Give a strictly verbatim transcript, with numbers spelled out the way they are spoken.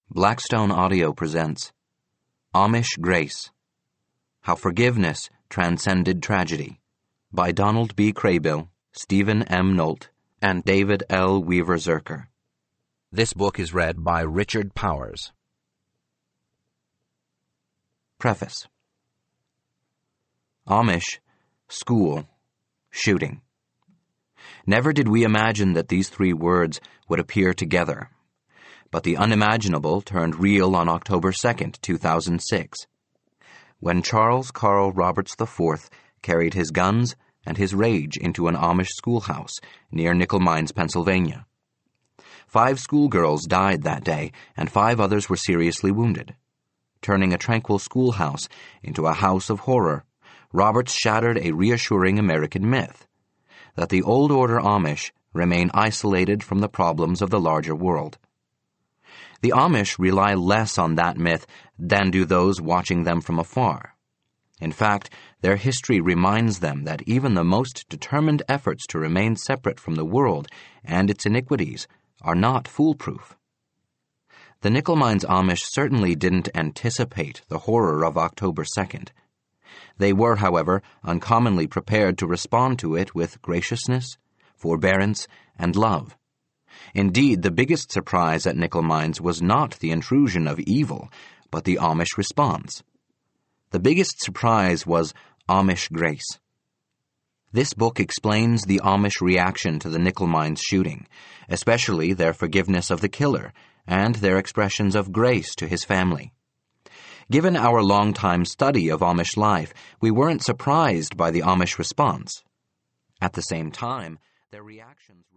Blackstone Audio presents Amish Grace, How Forgiveness Transcended Tragedy by Donald B. Craybill, Stephen M. Nolt, and David L. Weaver-Zerker. This book is read by Richard Powers. Preface. Amish, school, shooting. Never did we imagine that these three words would appear together. But the unimaginable turned real on October second, two thousand six, when Charles Carl Roberts the Fourth carried his guns and his rage into an Amish schoolhouse near Nickel Mines, Pennsylvania. Five schoolgirls died that day, and five others were seriously wounded. Turning a tranquil schoolhouse into a house of horror, Roberts shattered a reassuring American myth, that the old order Amish remain isolated from the problems of the larger world. The Amish rely less on that myth than do those watching them from afar. In fact, their history reminds them that even the most determined efforts to remain separate from the world and its iniquities are not foolproof. The Nickel Mines Amish certainly didn't anticipate the horror of October second. They were, however, uncommonly prepared to respond to it with graciousness, forbearance, and love. Indeed, the biggest surprise at Nickel Mines was not the intrusion of evil, but the Amish response. The biggest surprise was Amish grace. This book explains the Amish reaction to the Nickel Mines shooting, especially their forgiveness of the killer and their expressions of grace to his family. Given our long-time study of Amish life, we weren't surprised by the Amish response. At the same time, their reactions